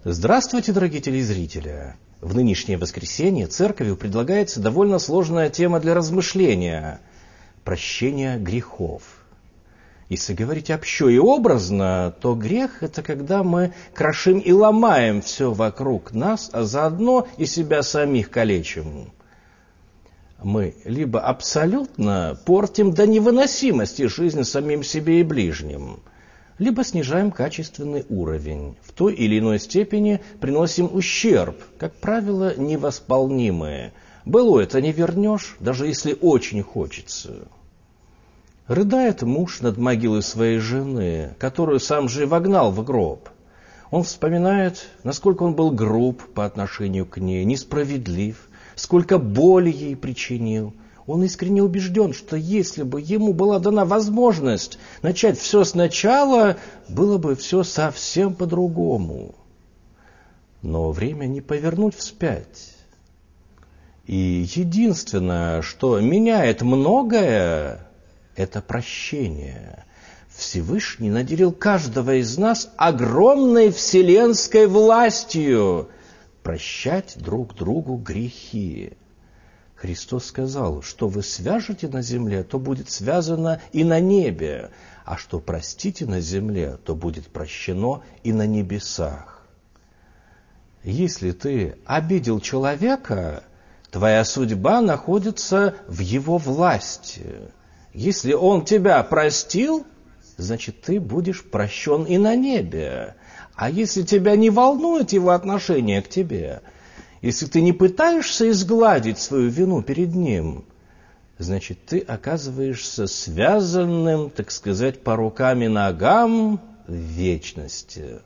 Здравствуйте, дорогие телезрители! В нынешнее воскресенье церковью предлагается довольно сложная тема для размышления – прощение грехов. Если говорить общо и образно, то грех – это когда мы крошим и ломаем все вокруг нас, а заодно и себя самих калечим. Мы либо абсолютно портим до невыносимости жизнь самим себе и ближним, либо снижаем качественный уровень, в той или иной степени приносим ущерб, как правило, невосполнимый. Былое это не вернешь, даже если очень хочется. Рыдает муж над могилой своей жены, которую сам же и вогнал в гроб. Он вспоминает, насколько он был груб по отношению к ней, несправедлив, сколько боли ей причинил. Он искренне убежден, что если бы ему была дана возможность начать все сначала, было бы все совсем по-другому. Но время не повернуть вспять. И единственное, что меняет многое, это прощение. Всевышний наделил каждого из нас огромной вселенской властью прощать друг другу грехи. Христос сказал, что вы свяжете на земле, то будет связано и на небе, а что простите на земле, то будет прощено и на небесах. Если ты обидел человека, твоя судьба находится в его власти. Если он тебя простил, значит, ты будешь прощен и на небе. А если тебя не волнует его отношение к тебе, если ты не пытаешься изгладить свою вину перед ним, значит, ты оказываешься связанным, так сказать, по рукам и ногам в вечности.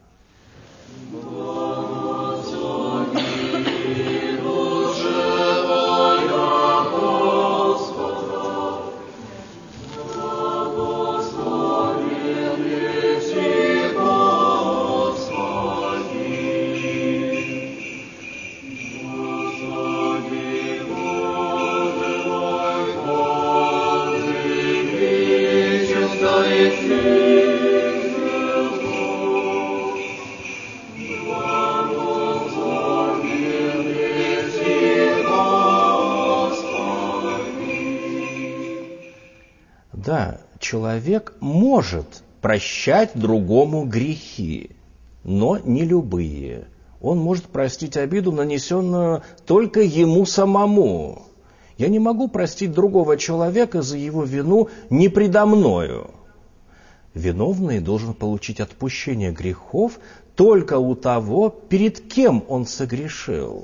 Да, человек может прощать другому грехи, но не любые. Он может простить обиду, нанесенную только ему самому. Я не могу простить другого человека за его вину не предо мною. Виновный должен получить отпущение грехов только у того, перед кем он согрешил.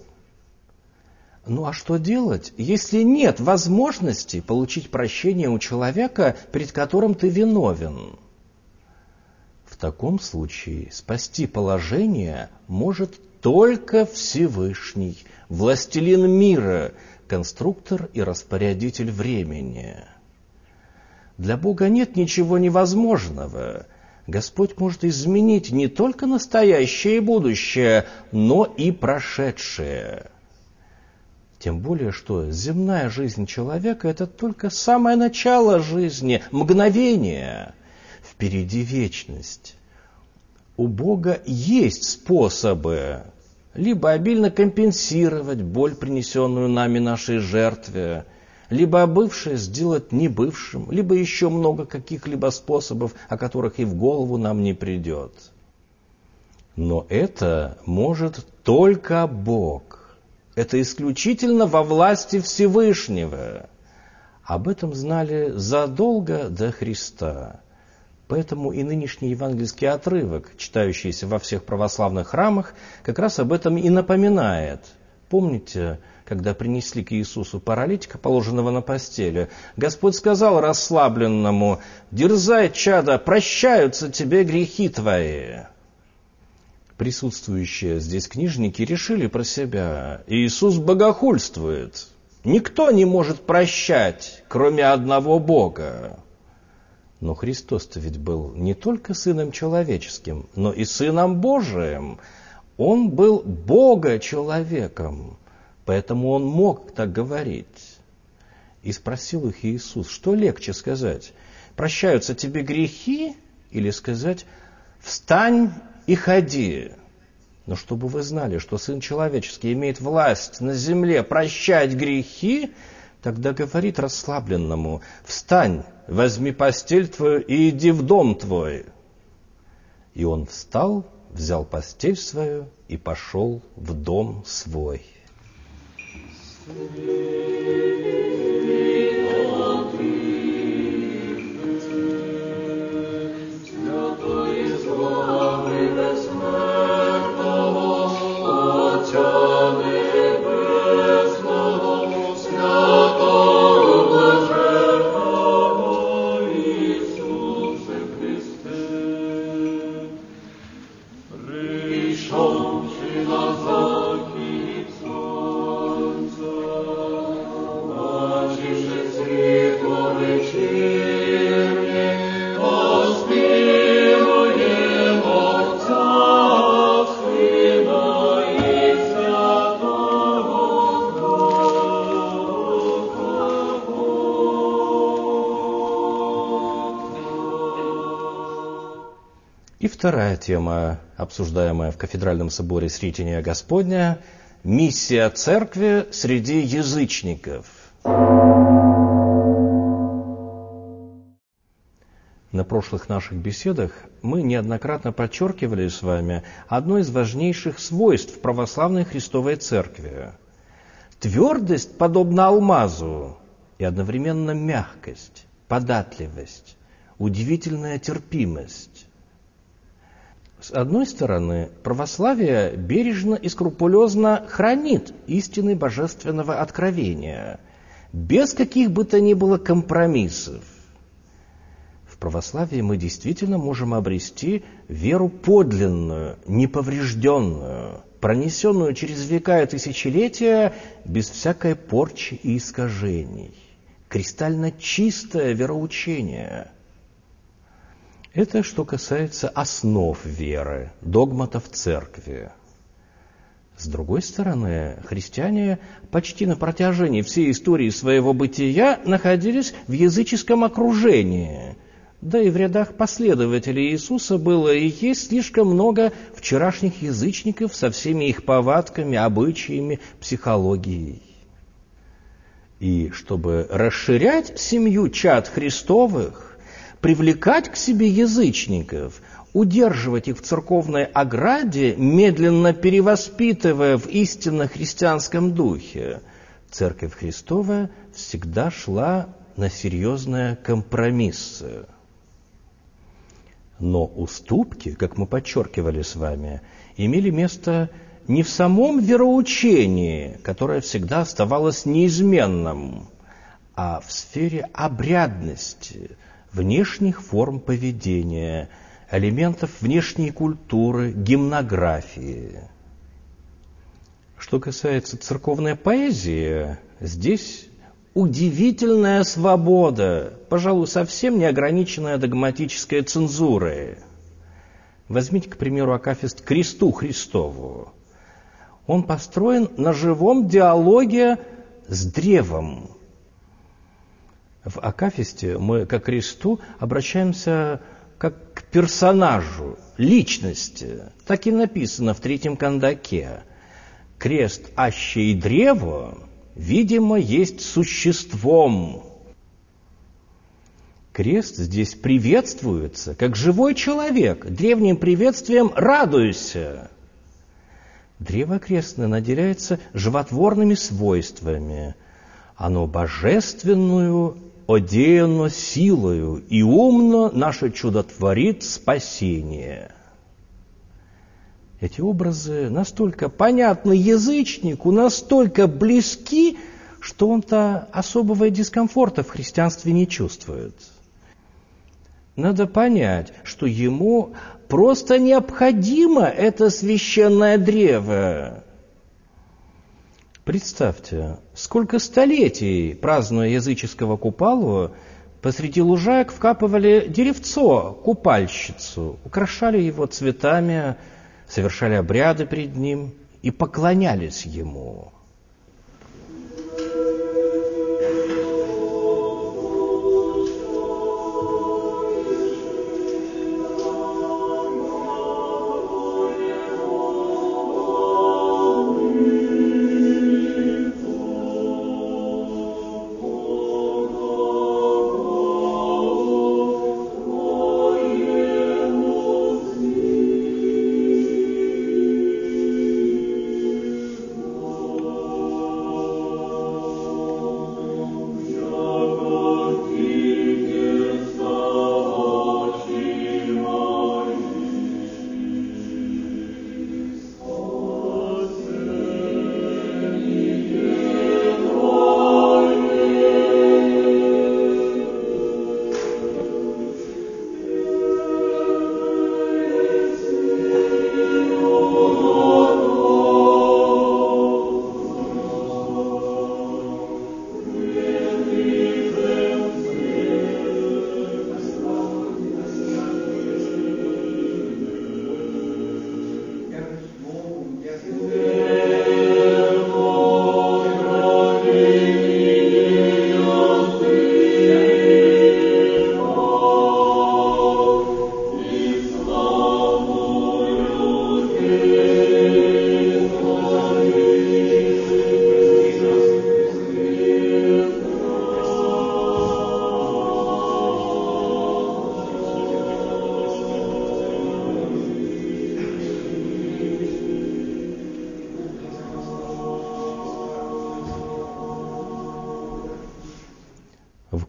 Ну а что делать, если нет возможности получить прощение у человека, перед которым ты виновен? В таком случае спасти положение может только Всевышний, властелин мира, конструктор и распорядитель времени. Для Бога нет ничего невозможного. Господь может изменить не только настоящее и будущее, но и прошедшее. Тем более, что земная жизнь человека – это только самое начало жизни, мгновение. Впереди вечность. У Бога есть способы либо обильно компенсировать боль, принесенную нами нашей жертве, либо бывшее сделать небывшим, либо еще много каких-либо способов, о которых и в голову нам не придет. Но это может только Бог. Это исключительно во власти Всевышнего. Об этом знали задолго до Христа. Поэтому и нынешний евангельский отрывок, читающийся во всех православных храмах, как раз об этом и напоминает. Помните, когда принесли к Иисусу паралитика, положенного на постели, Господь сказал расслабленному: «Дерзай, чадо, прощаются тебе грехи твои». Присутствующие здесь книжники решили про себя: Иисус богохульствует. Никто не может прощать, кроме одного Бога. Но Христос-то ведь был не только Сыном Человеческим, но и Сыном Божиим. Он был Бога-человеком, поэтому Он мог так говорить. И спросил их Иисус, что легче сказать: прощаются тебе грехи, или сказать: встань и ходи. Но чтобы вы знали, что Сын Человеческий имеет власть на земле прощать грехи, тогда говорит расслабленному: «Встань, возьми постель твою и иди в дом твой». И он встал, взял постель свою и пошел в дом свой. И вторая тема, обсуждаемая в Кафедральном соборе Сретения Господня – миссия Церкви среди язычников. На прошлых наших беседах мы неоднократно подчеркивали с вами одно из важнейших свойств православной Христовой Церкви. Твердость подобна алмазу и одновременно мягкость, податливость, удивительная терпимость. С одной стороны, православие бережно и скрупулезно хранит истины божественного откровения, без каких бы то ни было компромиссов. В православии мы действительно можем обрести веру подлинную, неповрежденную, пронесенную через века и тысячелетия без всякой порчи и искажений. Кристально чистое вероучение. Это что касается основ веры, догматов Церкви. С другой стороны, христиане почти на протяжении всей истории своего бытия находились в языческом окружении. Да и в рядах последователей Иисуса было и есть слишком много вчерашних язычников со всеми их повадками, обычаями, психологией. И чтобы расширять семью чад Христовых, привлекать к себе язычников, удерживать их в церковной ограде, медленно перевоспитывая в истинно христианском духе, Церковь Христова всегда шла на серьезные компромиссы. Но уступки, как мы подчеркивали с вами, имели место не в самом вероучении, которое всегда оставалось неизменным, а в сфере обрядности, внешних форм поведения, элементов внешней культуры, гимнографии. Что касается церковной поэзии, здесь удивительная свобода, пожалуй, совсем не ограниченная догматической цензурой. Возьмите, к примеру, акафист «Кресту Христову». Он построен на живом диалоге с древом. В акафисте мы ко кресту обращаемся как к персонажу, личности. Так и написано в третьем кандаке. Крест, аще и древо, видимо, есть существом. Крест здесь приветствуется, как живой человек, древним приветствием «радуйся». Древо крестное наделяется животворными свойствами. Оно божественную одеяно силою, и умно наше чудотворит спасение. Эти образы настолько понятны язычнику, настолько близки, что он-то особого дискомфорта в христианстве не чувствует. Надо понять, что ему просто необходимо это священное древо. Представьте, сколько столетий, празднуя языческого Купалу, посреди лужаек вкапывали деревцо, купальщицу, украшали его цветами, совершали обряды пред ним и поклонялись ему.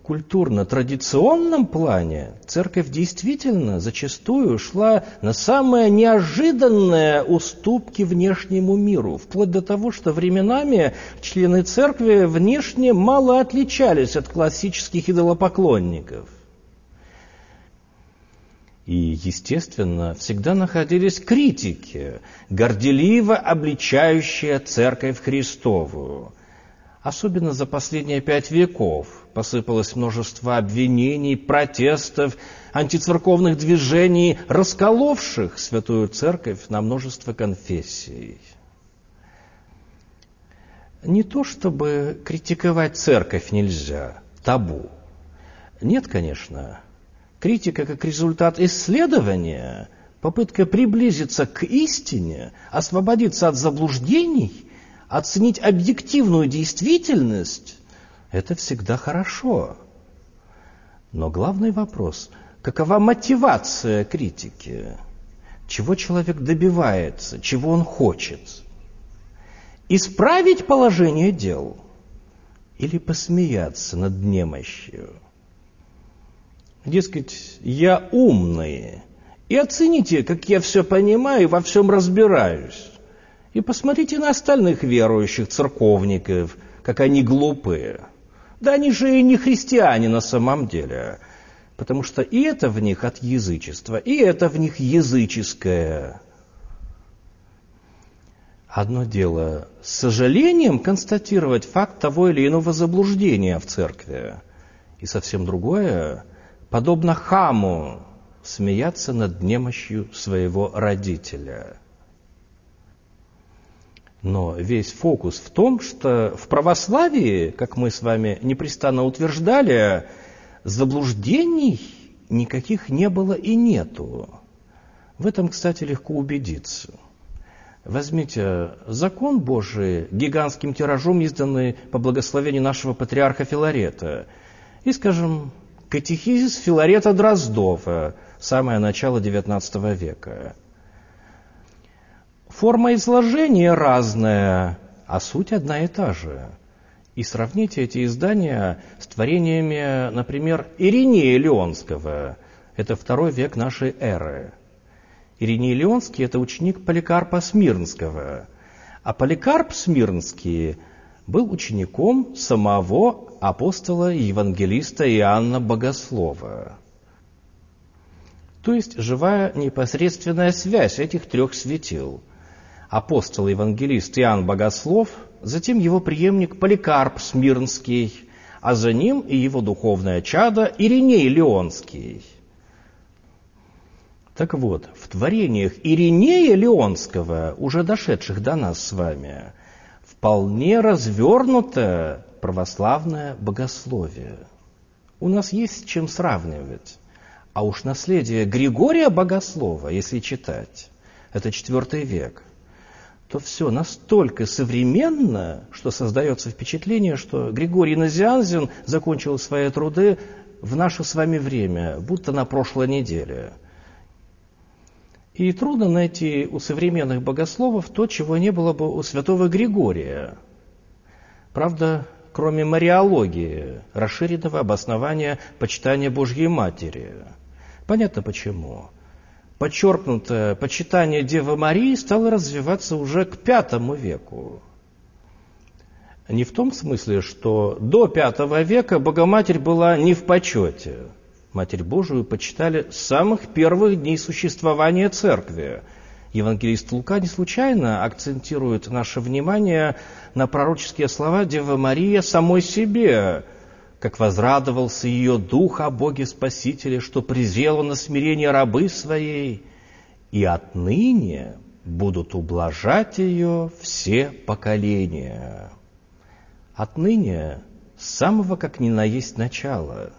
культурно-традиционном плане церковь действительно зачастую шла на самые неожиданные уступки внешнему миру, вплоть до того, что временами члены церкви внешне мало отличались от классических идолопоклонников. И, естественно, всегда находились критики, горделиво обличающие Церковь Христову. Особенно за последние 5 веков посыпалось множество обвинений, протестов, антицерковных движений, расколовших Святую Церковь на множество конфессий. Не то чтобы критиковать Церковь нельзя, табу. Нет, конечно. Критика как результат исследования, попытка приблизиться к истине, освободиться от заблуждений, оценить объективную действительность – это всегда хорошо. Но главный вопрос – какова мотивация критики? Чего человек добивается, чего он хочет? Исправить положение дел или посмеяться над немощью? Дескать, я умный, и оцените, как я все понимаю и во всем разбираюсь. И посмотрите на остальных верующих церковников, как они глупые. Да они же и не христиане на самом деле, потому что и это в них от язычества, и это в них языческое. Одно дело с сожалением констатировать факт того или иного заблуждения в церкви, и совсем другое, подобно хаму, смеяться над немощью своего родителя. Но весь фокус в том, что в православии, как мы с вами непрестанно утверждали, заблуждений никаких не было и нету. В этом, кстати, легко убедиться. Возьмите закон Божий, гигантским тиражом изданный по благословению нашего патриарха Филарета, и, скажем, катехизис Филарета Дроздова, самое начало XIX века. Форма изложения разная, а суть одна и та же. И сравните эти издания с творениями, например, Иринея Леонского. Это 2 век нашей эры. Ириней Леонский – это ученик Поликарпа Смирнского. А Поликарп Смирнский был учеником самого апостола и евангелиста Иоанна Богослова. То есть живая непосредственная связь этих 3 светил. Апостол и евангелист Иоанн Богослов, затем его преемник Поликарп Смирнский, а за ним и его духовное чадо Ириней Леонский. Так вот, в творениях Иринея Леонского, уже дошедших до нас с вами, вполне развернуто православное богословие. У нас есть с чем сравнивать. А уж наследие Григория Богослова, если читать, это 4 век, то все настолько современно, что создается впечатление, что Григорий Назианзен закончил свои труды в наше с вами время, будто на прошлой неделе. И трудно найти у современных богословов то, чего не было бы у святого Григория. Правда, кроме мариологии, расширенного обоснования почитания Божьей Матери. Понятно почему. Подчеркнутое почитание Девы Марии стало развиваться уже к V веку. Не в том смысле, что до V века Богоматерь была не в почете. Матерь Божию почитали с самых первых дней существования Церкви. Евангелист Лука не случайно акцентирует наше внимание на пророческие слова Девы Марии самой себе, как возрадовался ее дух о Боге Спасителе, что презрела на смирение рабы своей, и отныне будут ублажать ее все поколения. Отныне с самого как ни на есть начала.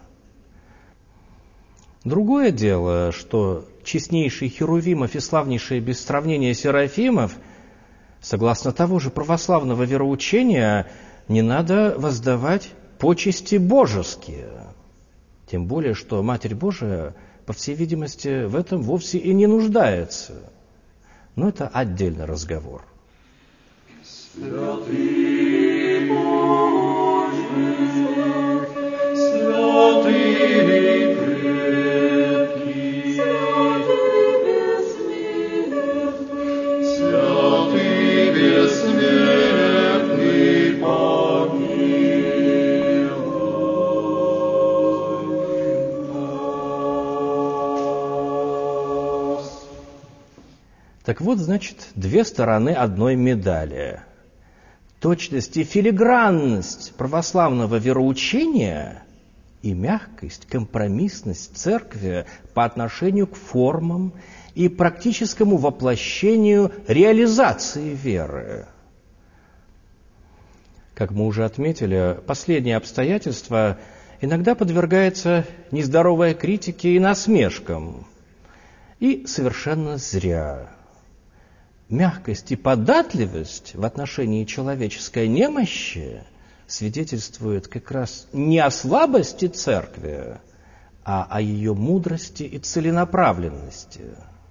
Другое дело, что честнейший Херувимов и славнейший без сравнения Серафимов, согласно того же православного вероучения, не надо воздавать почести божеские. Тем более, что Матерь Божия, по всей видимости, в этом вовсе и не нуждается. Но это отдельный разговор. Святый Боже, Так вот, значит, две стороны одной медали. Точность и филигранность православного вероучения и мягкость, компромиссность церкви по отношению к формам и практическому воплощению реализации веры. Как мы уже отметили, последнее обстоятельство иногда подвергается нездоровой критике и насмешкам. И совершенно зря. Мягкость и податливость в отношении человеческой немощи свидетельствуют как раз не о слабости церкви, а о ее мудрости и целенаправленности.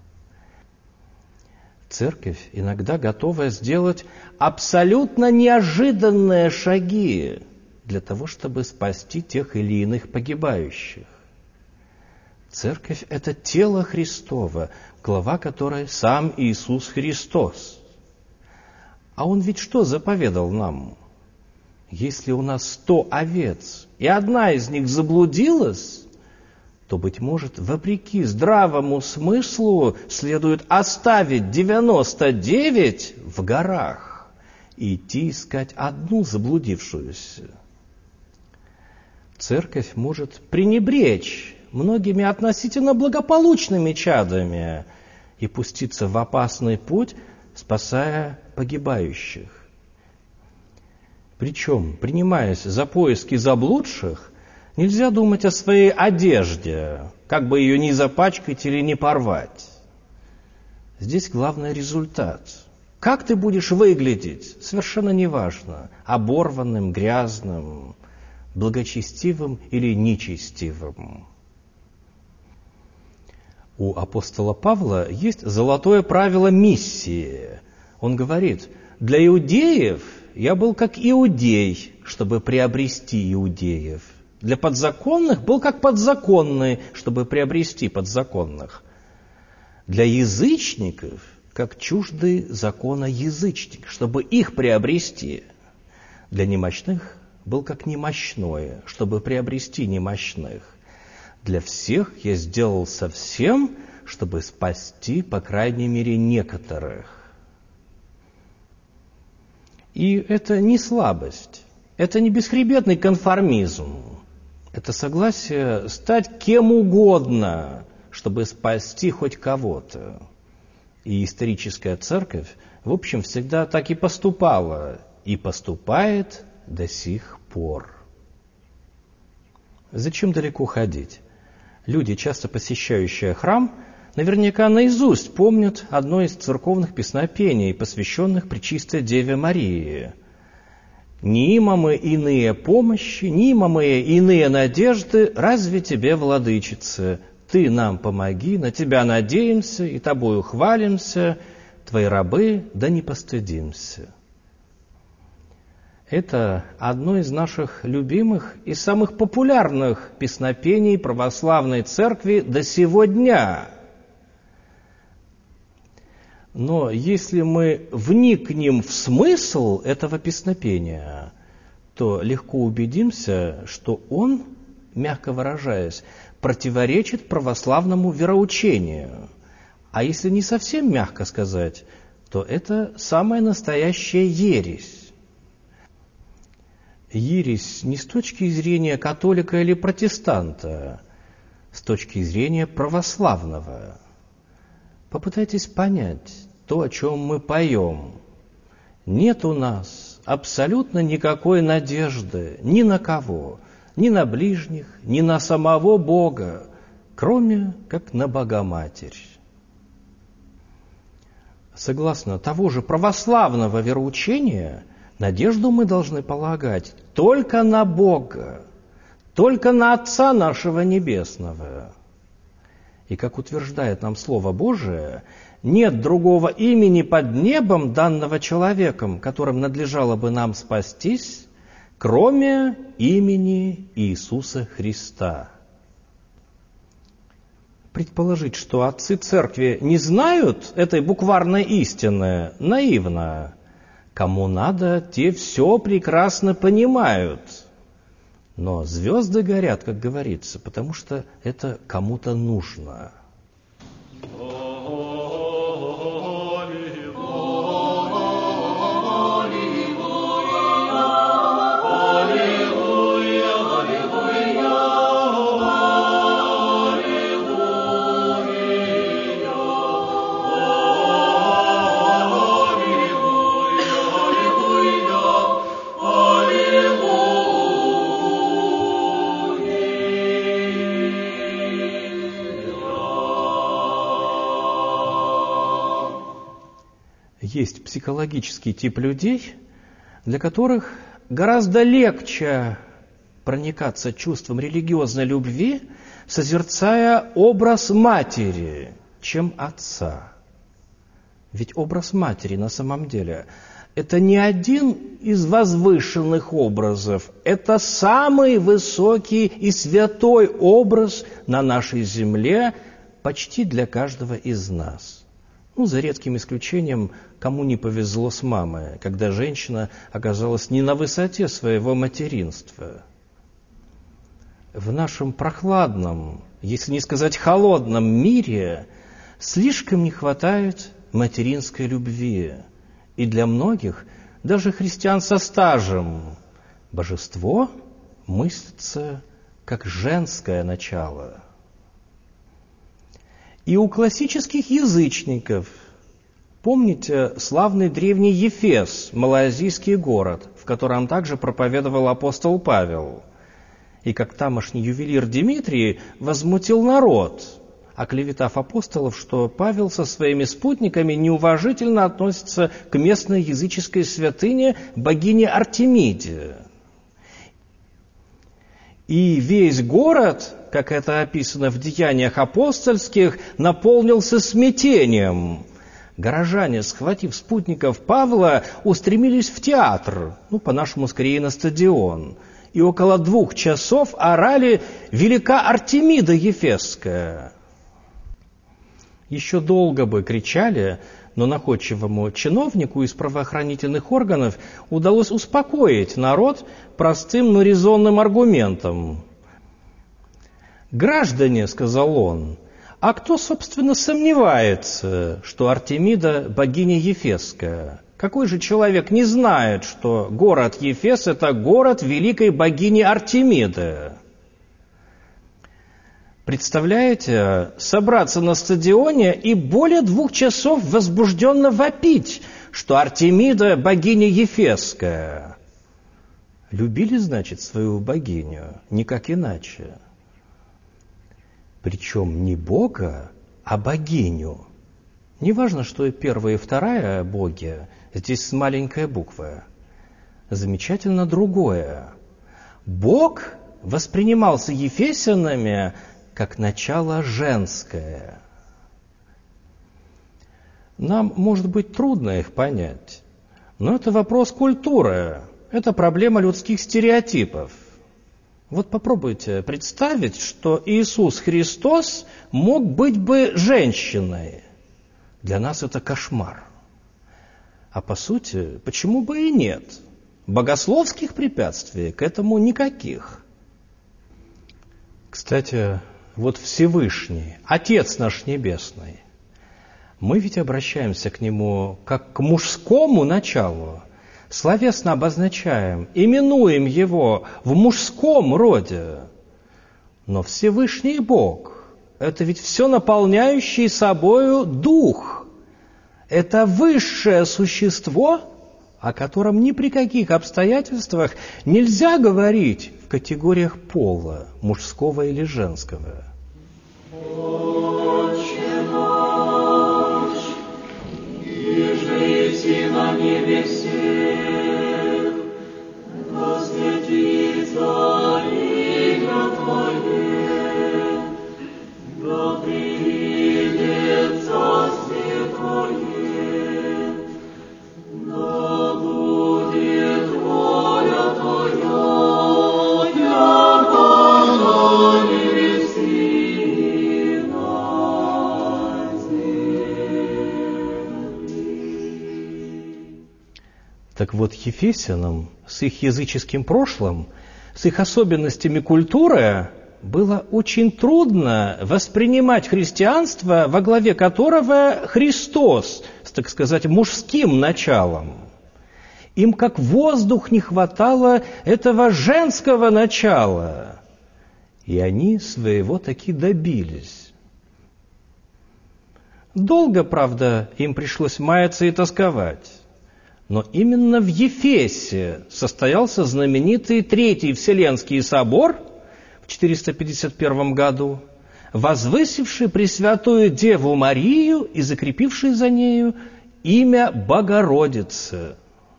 Церковь иногда готова сделать абсолютно неожиданные шаги для того, чтобы спасти тех или иных погибающих. Церковь – это тело Христово, глава которой сам Иисус Христос. А Он ведь что заповедал нам? Если у нас 100 овец, и одна из них заблудилась, то, быть может, вопреки здравому смыслу следует оставить 99 в горах и идти искать одну заблудившуюся. Церковь может пренебречь многими относительно благополучными чадами и пуститься в опасный путь, спасая погибающих. Причем, принимаясь за поиски заблудших, нельзя думать о своей одежде, как бы ее не запачкать или не порвать. Здесь главный результат. Как ты будешь выглядеть, совершенно неважно, оборванным, грязным, благочестивым или нечестивым. У апостола Павла есть золотое правило миссии. Он говорит: для иудеев я был как иудей, чтобы приобрести иудеев. Для подзаконных был как подзаконный, чтобы приобрести подзаконных. Для язычников как чуждый закона язычник, чтобы их приобрести. Для немощных был как немощное, чтобы приобрести немощных. Для всех я сделал совсем, чтобы спасти, по крайней мере, некоторых. И это не слабость, это не бесхребетный конформизм, это согласие стать кем угодно, чтобы спасти хоть кого-то. И историческая церковь, в общем, всегда так и поступала, и поступает до сих пор. Зачем далеко ходить? Люди, часто посещающие храм, наверняка наизусть помнят одно из церковных песнопений, посвященных Пречистой Деве Марии. «Не имамы иные помощи, не имамы иные надежды, разве тебе, владычица? Ты нам помоги, на тебя надеемся и тобою хвалимся, твои рабы, да не постыдимся». Это одно из наших любимых и самых популярных песнопений православной церкви до сего дня. Но если мы вникнем в смысл этого песнопения, то легко убедимся, что он, мягко выражаясь, противоречит православному вероучению. А если не совсем мягко сказать, то это самая настоящая ересь. Ересь не с точки зрения католика или протестанта, с точки зрения православного. Попытайтесь понять то, о чем мы поем. Нет у нас абсолютно никакой надежды ни на кого, ни на ближних, ни на самого Бога, кроме как на Богоматерь. Согласно того же православного вероучения, надежду мы должны полагать только на Бога, только на Отца нашего Небесного. И, как утверждает нам Слово Божие, нет другого имени под небом, данного человеком, которым надлежало бы нам спастись, кроме имени Иисуса Христа. Предположить, что отцы церкви не знают этой букварной истины, наивно. Кому надо, те все прекрасно понимают. Но звезды горят, как говорится, потому что это кому-то нужно. Есть психологический тип людей, для которых гораздо легче проникаться чувством религиозной любви, созерцая образ матери, чем отца. Ведь образ матери на самом деле это не один из возвышенных образов, это самый высокий и святой образ на нашей земле почти для каждого из нас. За редким исключением, кому не повезло с мамой, когда женщина оказалась не на высоте своего материнства. В нашем прохладном, если не сказать холодном мире, слишком не хватает материнской любви. И для многих, даже христиан со стажем, божество мыслится как женское начало. И у классических язычников, помните славный древний Ефес, малоазийский город, в котором также проповедовал апостол Павел, и как тамошний ювелир Димитрий возмутил народ, оклеветав апостолов, что Павел со своими спутниками неуважительно относится к местной языческой святыне богине Артемиде. И весь город, как это описано в Деяниях апостольских, наполнился смятением. Горожане, схватив спутников Павла, устремились в театр, по-нашему скорее на стадион, и около 2 часов орали «Велика Артемида Ефесская». Еще долго бы кричали, но находчивому чиновнику из правоохранительных органов удалось успокоить народ простым, но резонным аргументом. «Граждане, — сказал он, — а кто, собственно, сомневается, что Артемида богиня Ефесская? Какой же человек не знает, что город Ефес — это город великой богини Артемиды?» Представляете, собраться на стадионе и более 2 часов возбужденно вопить, что Артемида богиня Ефесская. Любили, значит, свою богиню, никак иначе. Причем не Бога, а богиню. Неважно, что и первая, и вторая боги, здесь с маленькой буквы. Замечательно другое. Бог воспринимался ефесянами как начало женское. Нам, может быть, трудно их понять, но это вопрос культуры, это проблема людских стереотипов. Вот попробуйте представить, что Иисус Христос мог быть бы женщиной. Для нас это кошмар. А по сути, почему бы и нет? Богословских препятствий к этому никаких. Кстати, вот Всевышний, Отец наш Небесный, мы ведь обращаемся к Нему как к мужскому началу, словесно обозначаем, именуем Его в мужском роде. Но Всевышний Бог – это ведь все наполняющий собою Дух. Это высшее существо, о котором ни при каких обстоятельствах нельзя говорить в категориях пола, мужского или женского. Отче наш, ежеси на небесе, да светится имя Твое, да придет Царствие Твое, да будет воля Твоя Так вот, ефесянам с их языческим прошлым, с их особенностями культуры было очень трудно воспринимать христианство, во главе которого Христос, с, так сказать, мужским началом. Им как воздух не хватало этого женского начала. И они своего таки добились. Долго, правда, им пришлось маяться и тосковать. Но именно в Ефесе состоялся знаменитый Третий Вселенский собор в 451 году, возвысивший Пресвятую Деву Марию и закрепивший за нею имя Богородицы.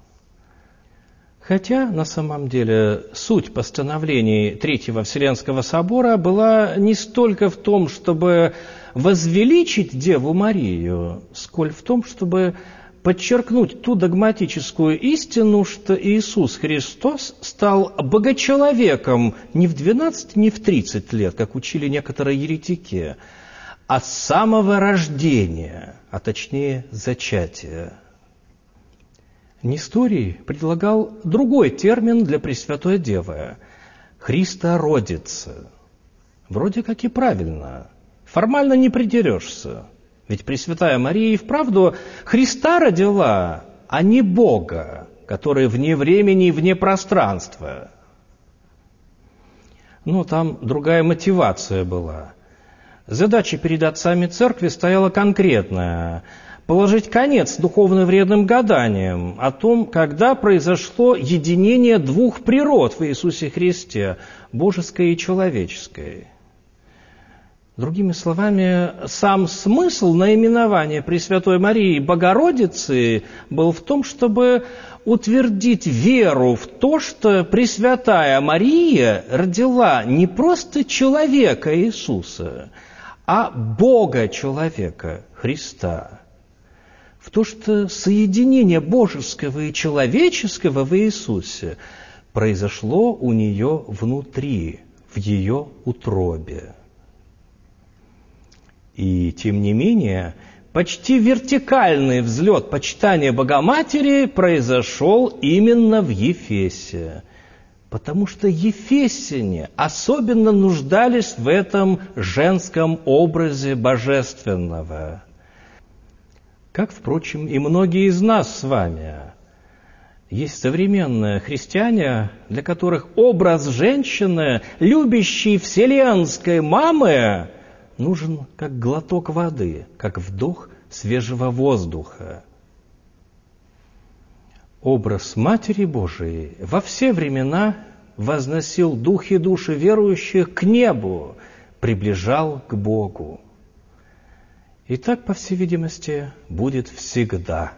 Хотя, на самом деле, суть постановлений Третьего Вселенского собора была не столько в том, чтобы возвеличить Деву Марию, сколь в том, чтобы подчеркнуть ту догматическую истину, что Иисус Христос стал богочеловеком не в 12, не в 30 лет, как учили некоторые еретики, а с самого рождения, а точнее зачатия. Несторий предлагал другой термин для Пресвятой Девы – Христородица. Вроде как и правильно, формально не придерешься. Ведь Пресвятая Мария и вправду Христа родила, а не Бога, который вне времени и вне пространства. Но там другая мотивация была. Задача перед отцами церкви стояла конкретная – положить конец духовно-вредным гаданиям о том, когда произошло единение двух природ в Иисусе Христе – божеской и человеческой. Другими словами, сам смысл наименования Пресвятой Марии Богородицы был в том, чтобы утвердить веру в то, что Пресвятая Мария родила не просто человека Иисуса, а Бога-человека Христа. В то, что соединение божеского и человеческого в Иисусе произошло у нее внутри, в ее утробе. И, тем не менее, почти вертикальный взлет почитания Богоматери произошел именно в Ефесе, потому что ефесяне особенно нуждались в этом женском образе божественного. Как, впрочем, и многие из нас с вами. Есть современные христиане, для которых образ женщины, любящей вселенской мамы, нужен как глоток воды, как вдох свежего воздуха. Образ Матери Божией во все времена возносил дух и души верующих к небу, приближал к Богу. И так, по всей видимости, будет всегда.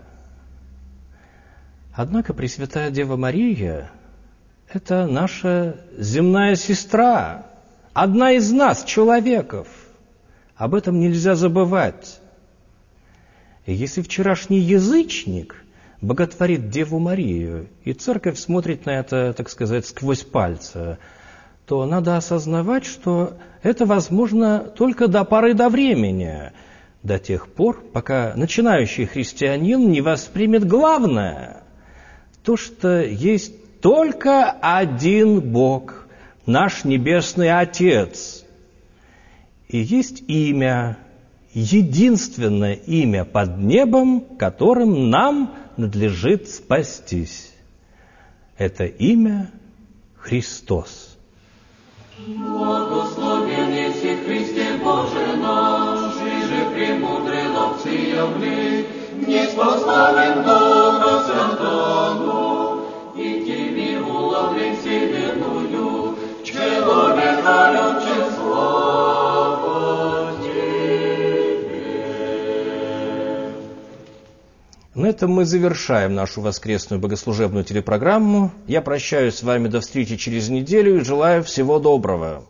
Однако Пресвятая Дева Мария – это наша земная сестра, одна из нас, человеков. Об этом нельзя забывать. И если вчерашний язычник боготворит Деву Марию, и церковь смотрит на это, так сказать, сквозь пальцы, то надо осознавать, что это возможно только до поры до времени, до тех пор, пока начинающий христианин не воспримет главное, то, что есть только один Бог, наш Небесный Отец. И есть имя, единственное имя под небом, которым нам надлежит спастись. Это имя Христос. Благословен еси Христе Боже наш, и же премудрый ловцы явли, не спославен Духа Святого, и Тебе уловлен вселенную, человека любче слава Тебе. На этом мы завершаем нашу воскресную богослужебную телепрограмму. Я прощаюсь с вами до встречи через неделю и желаю всего доброго.